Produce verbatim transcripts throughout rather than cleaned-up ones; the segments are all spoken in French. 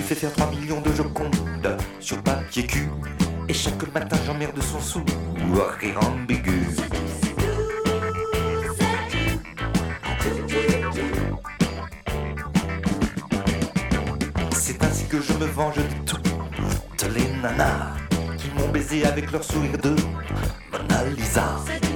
fais faire trois millions de Joconde sur papier cul. Et chaque matin j'emmerde son sou à rire ambigu. C'est ainsi que je me venge de toutes les nanas qui m'ont baisé avec leur sourire de Mona Lisa.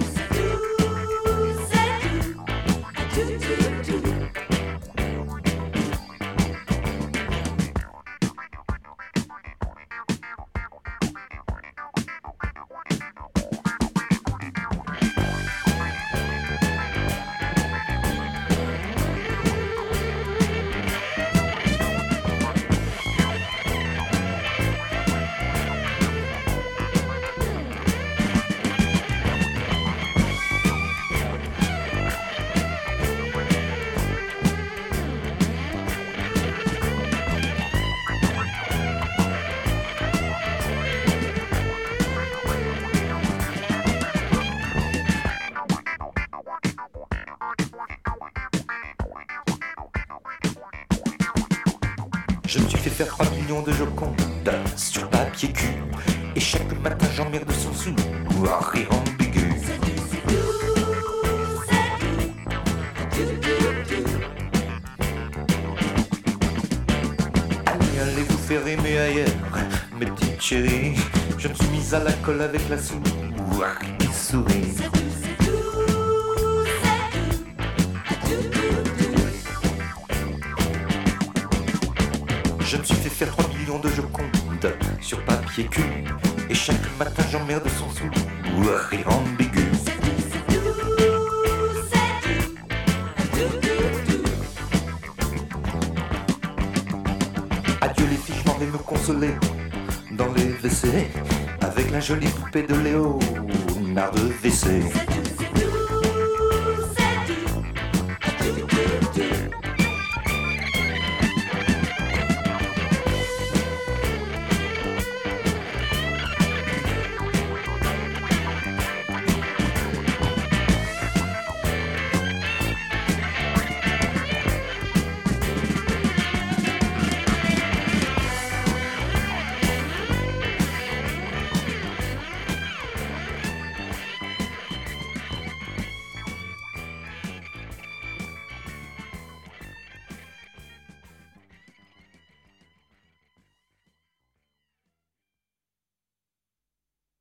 Je me suis fait faire trois millions de Joconde sur papier cul. Et chaque matin j'emmerde son sou à rire ambigu. Allez, allez vous faire aimer ailleurs, mes petites chéries. Je me suis mise à la colle avec la soupe à rire et souris. Je me suis fait faire trois millions de Joconde sur papier cul. Et chaque matin j'emmerde son sou à rire ambigu. Adieu les filles, je m'en vais me consoler dans les W C avec la jolie poupée de Léonard de W C.